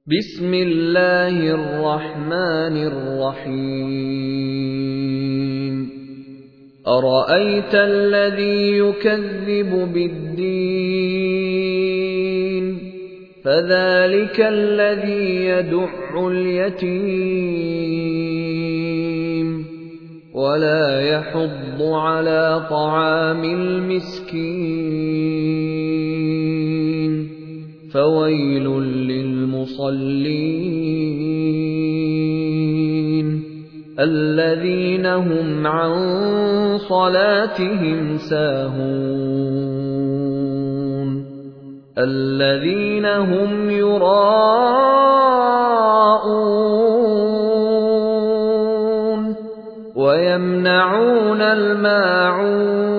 بسم الله الرحمن الرحيم أرأيت الذي يكذب بالدين فذلك الذي يدع اليتيم ولا يحض على طعام المسكين فويل للمصلين الذين هم عن صلاتهم ساهون الذين هم يراءون ويمنعون الماعون